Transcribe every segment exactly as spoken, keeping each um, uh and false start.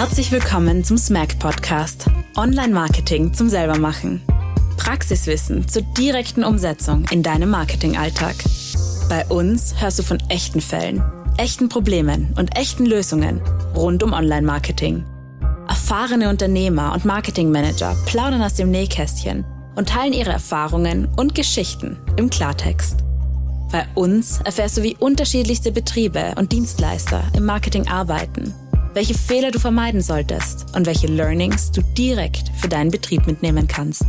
Herzlich willkommen zum Smack-Podcast. Online-Marketing zum Selbermachen. Praxiswissen zur direkten Umsetzung in deinem Marketingalltag. Bei uns hörst du von echten Fällen, echten Problemen und echten Lösungen rund um Online-Marketing. Erfahrene Unternehmer und Marketingmanager plaudern aus dem Nähkästchen und teilen ihre Erfahrungen und Geschichten im Klartext. Bei uns erfährst du, wie unterschiedlichste Betriebe und Dienstleister im Marketing arbeiten, welche Fehler du vermeiden solltest und welche Learnings du direkt für deinen Betrieb mitnehmen kannst.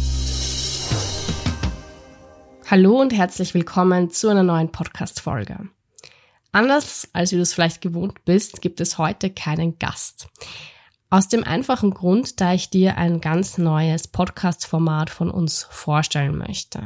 Hallo und herzlich willkommen zu einer neuen Podcast-Folge. Anders als wie du es vielleicht gewohnt bist, gibt es heute keinen Gast. Aus dem einfachen Grund, da ich dir ein ganz neues Podcast-Format von uns vorstellen möchte.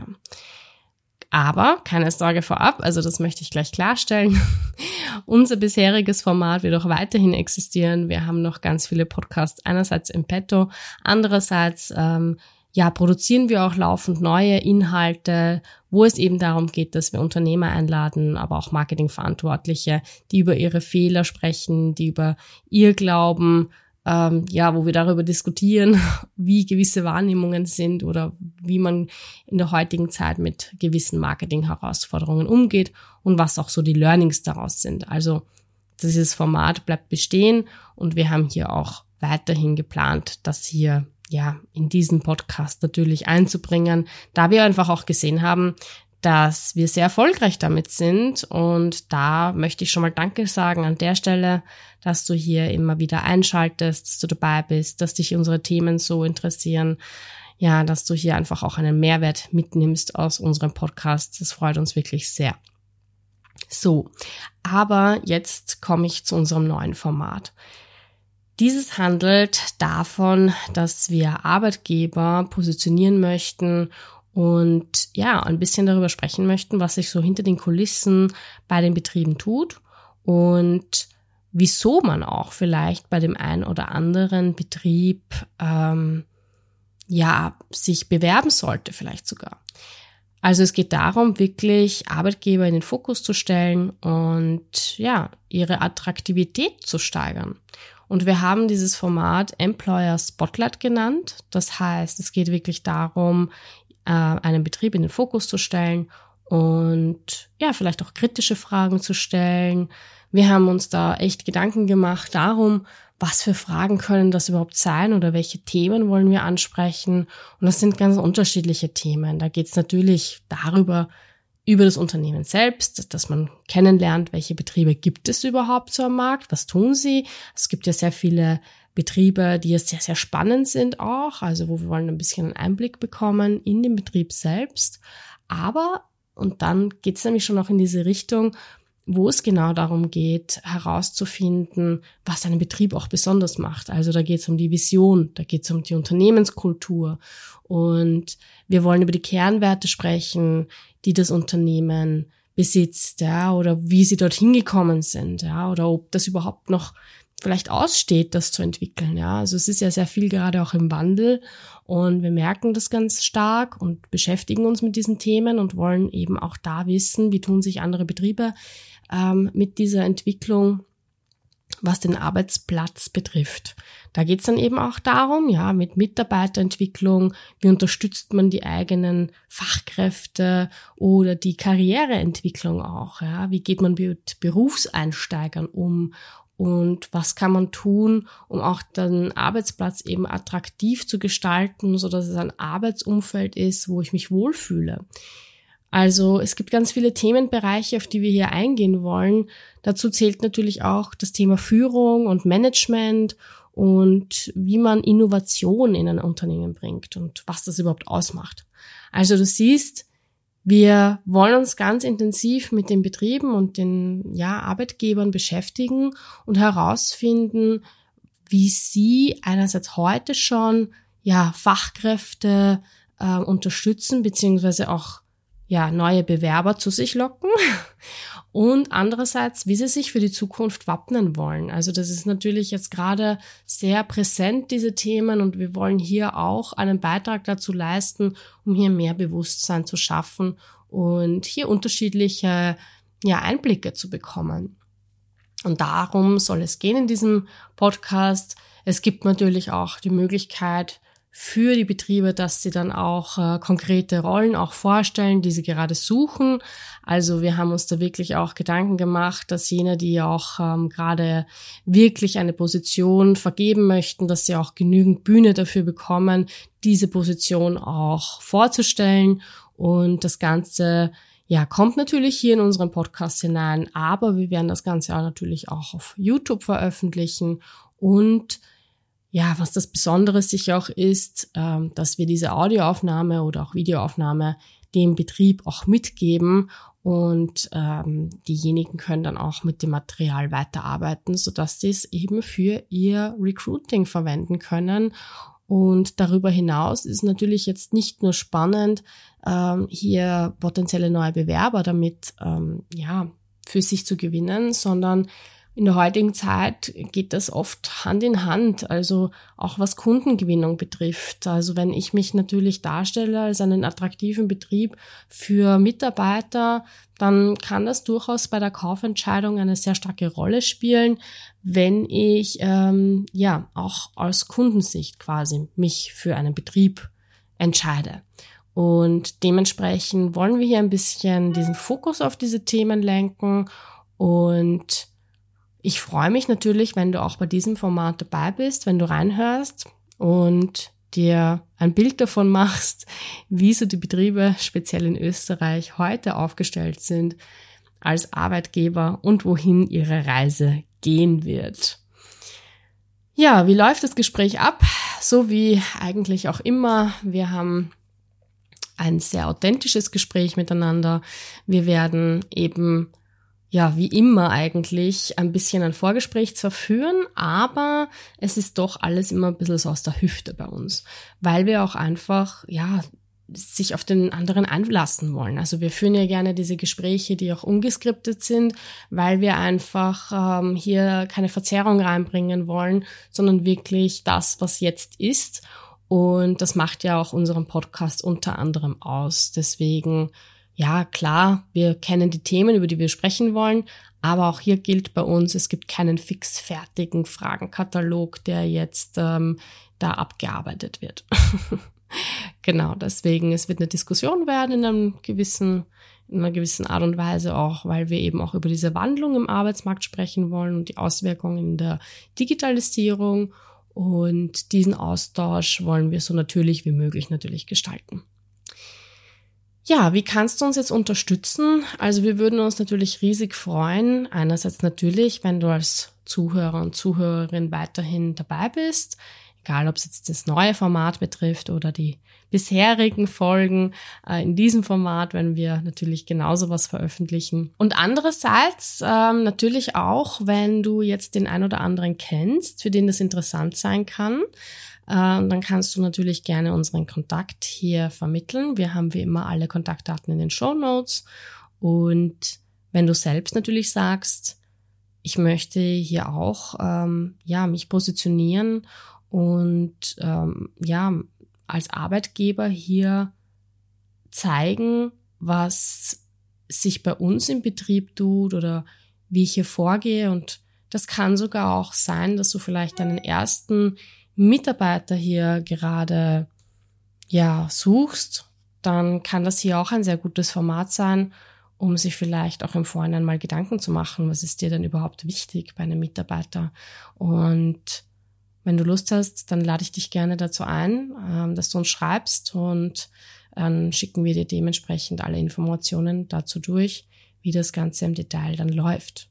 Aber keine Sorge vorab, also das möchte ich gleich klarstellen. Unser bisheriges Format wird auch weiterhin existieren. Wir haben noch ganz viele Podcasts einerseits im Petto, andererseits ähm, ja produzieren wir auch laufend neue Inhalte, wo es eben darum geht, dass wir Unternehmer einladen, aber auch Marketingverantwortliche, die über ihre Fehler sprechen, die über ihr Glauben, Ähm, ja, wo wir darüber diskutieren, wie gewisse Wahrnehmungen sind oder wie man in der heutigen Zeit mit gewissen Marketing-Herausforderungen umgeht und was auch so die Learnings daraus sind. Also dieses Format bleibt bestehen und wir haben hier auch weiterhin geplant, das hier ja in diesen Podcast natürlich einzubringen, da wir einfach auch gesehen haben, dass wir sehr erfolgreich damit sind, und da möchte ich schon mal Danke sagen an der Stelle, dass du hier immer wieder einschaltest, dass du dabei bist, dass dich unsere Themen so interessieren, ja, dass du hier einfach auch einen Mehrwert mitnimmst aus unserem Podcast. Das freut uns wirklich sehr. So, aber jetzt komme ich zu unserem neuen Format. Dieses handelt davon, dass wir Arbeitgeber positionieren möchten und ja, ein bisschen darüber sprechen möchten, was sich so hinter den Kulissen bei den Betrieben tut und wieso man auch vielleicht bei dem einen oder anderen Betrieb ähm, ja sich bewerben sollte, vielleicht sogar. Also es geht darum, wirklich Arbeitgeber in den Fokus zu stellen und ja, ihre Attraktivität zu steigern. Und wir haben dieses Format Employer Spotlight genannt. Das heißt, es geht wirklich darum, einen Betrieb in den Fokus zu stellen und ja, vielleicht auch kritische Fragen zu stellen. Wir haben uns da echt Gedanken gemacht darum, was für Fragen können das überhaupt sein oder welche Themen wollen wir ansprechen. Und das sind ganz unterschiedliche Themen. Da geht es natürlich darüber, über das Unternehmen selbst, dass man kennenlernt, welche Betriebe gibt es überhaupt so am Markt, was tun sie. Es gibt ja sehr viele Betriebe, die jetzt sehr, sehr spannend sind auch, also wo wir wollen ein bisschen einen Einblick bekommen in den Betrieb selbst. Aber, und dann geht es nämlich schon auch in diese Richtung, wo es genau darum geht, herauszufinden, was einen Betrieb auch besonders macht. Also da geht es um die Vision, da geht es um die Unternehmenskultur und wir wollen über die Kernwerte sprechen, die das Unternehmen besitzt, ja, oder wie sie dorthin gekommen sind, ja, oder ob das überhaupt noch vielleicht aussteht, das zu entwickeln, ja. Also es ist ja sehr viel gerade auch im Wandel und wir merken das ganz stark und beschäftigen uns mit diesen Themen und wollen eben auch da wissen, wie tun sich andere Betriebe ähm, mit dieser Entwicklung, was den Arbeitsplatz betrifft. Da geht es dann eben auch darum, ja, mit Mitarbeiterentwicklung, wie unterstützt man die eigenen Fachkräfte oder die Karriereentwicklung auch, ja, wie geht man mit Berufseinsteigern um und was kann man tun, um auch den Arbeitsplatz eben attraktiv zu gestalten, so dass es ein Arbeitsumfeld ist, wo ich mich wohlfühle. Also es gibt ganz viele Themenbereiche, auf die wir hier eingehen wollen. Dazu zählt natürlich auch das Thema Führung und Management und wie man Innovation in ein Unternehmen bringt und was das überhaupt ausmacht. Also du siehst, wir wollen uns ganz intensiv mit den Betrieben und den ja, Arbeitgebern beschäftigen und herausfinden, wie sie einerseits heute schon ja, Fachkräfte äh, unterstützen, beziehungsweise auch ja, neue Bewerber zu sich locken und andererseits, wie sie sich für die Zukunft wappnen wollen. Also das ist natürlich jetzt gerade sehr präsent, diese Themen, und wir wollen hier auch einen Beitrag dazu leisten, um hier mehr Bewusstsein zu schaffen und hier unterschiedliche ja, Einblicke zu bekommen. Und darum soll es gehen in diesem Podcast. Es gibt natürlich auch die Möglichkeit für die Betriebe, dass sie dann auch äh, konkrete Rollen auch vorstellen, die sie gerade suchen. Also wir haben uns da wirklich auch Gedanken gemacht, dass jene, die auch ähm, gerade wirklich eine Position vergeben möchten, dass sie auch genügend Bühne dafür bekommen, diese Position auch vorzustellen. Und das Ganze, ja, kommt natürlich hier in unseren Podcast hinein, aber wir werden das Ganze auch natürlich auch auf YouTube veröffentlichen. Und ja, was das Besondere sicher auch ist, ähm, dass wir diese Audioaufnahme oder auch Videoaufnahme dem Betrieb auch mitgeben und ähm, diejenigen können dann auch mit dem Material weiterarbeiten, sodass sie es eben für ihr Recruiting verwenden können. Und darüber hinaus ist natürlich jetzt nicht nur spannend, ähm, hier potenzielle neue Bewerber damit ähm, ja für sich zu gewinnen, sondern in der heutigen Zeit geht das oft Hand in Hand, also auch was Kundengewinnung betrifft. Also wenn ich mich natürlich darstelle als einen attraktiven Betrieb für Mitarbeiter, dann kann das durchaus bei der Kaufentscheidung eine sehr starke Rolle spielen, wenn ich ähm, ja auch aus Kundensicht quasi mich für einen Betrieb entscheide. Und dementsprechend wollen wir hier ein bisschen diesen Fokus auf diese Themen lenken und ich freue mich natürlich, wenn du auch bei diesem Format dabei bist, wenn du reinhörst und dir ein Bild davon machst, wie so die Betriebe speziell in Österreich heute aufgestellt sind als Arbeitgeber und wohin ihre Reise gehen wird. Ja, wie läuft das Gespräch ab? So wie eigentlich auch immer. Wir haben ein sehr authentisches Gespräch miteinander. Wir werden eben ja, wie immer eigentlich ein bisschen ein Vorgespräch zwar führen, aber es ist doch alles immer ein bisschen so aus der Hüfte bei uns, weil wir auch einfach, ja, sich auf den anderen einlassen wollen. Also wir führen ja gerne diese Gespräche, die auch ungeskriptet sind, weil wir einfach ähm, hier keine Verzerrung reinbringen wollen, sondern wirklich das, was jetzt ist. Und das macht ja auch unseren Podcast unter anderem aus. Deswegen ja, klar, wir kennen die Themen, über die wir sprechen wollen, aber auch hier gilt bei uns, es gibt keinen fixfertigen Fragenkatalog, der jetzt ähm, da abgearbeitet wird. Genau, deswegen, es wird eine Diskussion werden in einem gewissen, in einer gewissen Art und Weise auch, weil wir eben auch über diese Wandlung im Arbeitsmarkt sprechen wollen und die Auswirkungen in der Digitalisierung und diesen Austausch wollen wir so natürlich wie möglich natürlich gestalten. Ja, wie kannst du uns jetzt unterstützen? Also wir würden uns natürlich riesig freuen. Einerseits natürlich, wenn du als Zuhörer und Zuhörerin weiterhin dabei bist, egal ob es jetzt das neue Format betrifft oder die bisherigen Folgen äh, in diesem Format, wenn wir natürlich genauso was veröffentlichen. Und andererseits ähm, natürlich auch, wenn du jetzt den ein oder anderen kennst, für den das interessant sein kann, Uh, dann kannst du natürlich gerne unseren Kontakt hier vermitteln. Wir haben wie immer alle Kontaktdaten in den Shownotes. Und wenn du selbst natürlich sagst, ich möchte hier auch ähm, ja mich positionieren und ähm, ja als Arbeitgeber hier zeigen, was sich bei uns im Betrieb tut oder wie ich hier vorgehe. Und das kann sogar auch sein, dass du vielleicht deinen ersten Mitarbeiter hier gerade ja suchst, dann kann das hier auch ein sehr gutes Format sein, um sich vielleicht auch im Vorhinein mal Gedanken zu machen, was ist dir denn überhaupt wichtig bei einem Mitarbeiter. Und wenn du Lust hast, dann lade ich dich gerne dazu ein, dass du uns schreibst und dann schicken wir dir dementsprechend alle Informationen dazu durch, wie das Ganze im Detail dann läuft.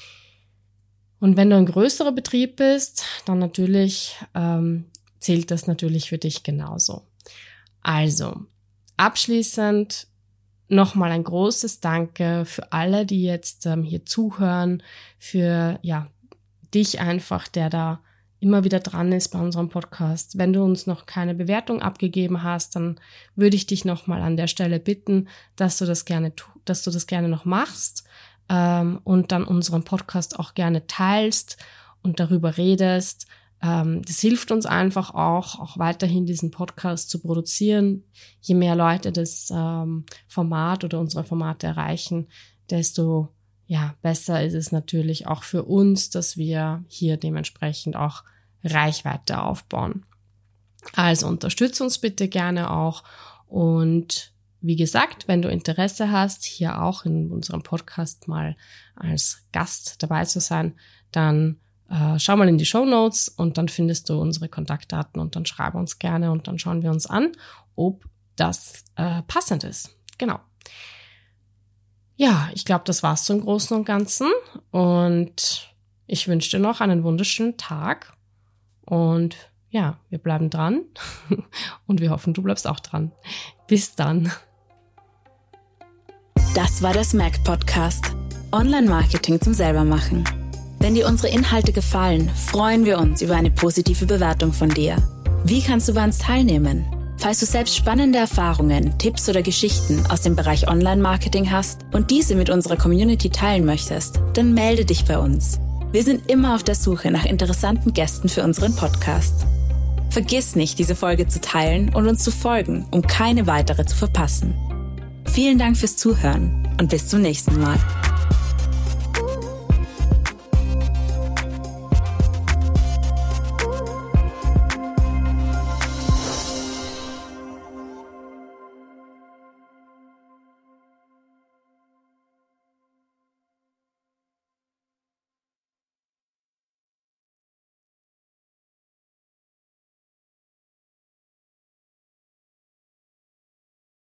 Und wenn du ein größerer Betrieb bist, dann natürlich ähm, zählt das natürlich für dich genauso. Also, abschließend nochmal ein großes Danke für alle, die jetzt ähm, hier zuhören, für ja dich einfach, der da immer wieder dran ist bei unserem Podcast. Wenn du uns noch keine Bewertung abgegeben hast, dann würde ich dich nochmal an der Stelle bitten, dass du das gerne, dass du das gerne noch machst. Und dann unseren Podcast auch gerne teilst und darüber redest. Das hilft uns einfach auch, auch weiterhin diesen Podcast zu produzieren. Je mehr Leute das Format oder unsere Formate erreichen, desto ja, besser ist es natürlich auch für uns, dass wir hier dementsprechend auch Reichweite aufbauen. Also unterstütze uns bitte gerne auch und wie gesagt, wenn du Interesse hast, hier auch in unserem Podcast mal als Gast dabei zu sein, dann äh, schau mal in die Shownotes und dann findest du unsere Kontaktdaten und dann schreib uns gerne und dann schauen wir uns an, ob das äh, passend ist. Genau. Ja, ich glaube, das war's zum Großen und Ganzen und ich wünsche dir noch einen wunderschönen Tag und ja, wir bleiben dran und wir hoffen, du bleibst auch dran. Bis dann. Das war der S M A C Podcast. Online-Marketing zum Selbermachen. Wenn dir unsere Inhalte gefallen, freuen wir uns über eine positive Bewertung von dir. Wie kannst du bei uns teilnehmen? Falls du selbst spannende Erfahrungen, Tipps oder Geschichten aus dem Bereich Online-Marketing hast und diese mit unserer Community teilen möchtest, dann melde dich bei uns. Wir sind immer auf der Suche nach interessanten Gästen für unseren Podcast. Vergiss nicht, diese Folge zu teilen und uns zu folgen, um keine weitere zu verpassen. Vielen Dank fürs Zuhören und bis zum nächsten Mal.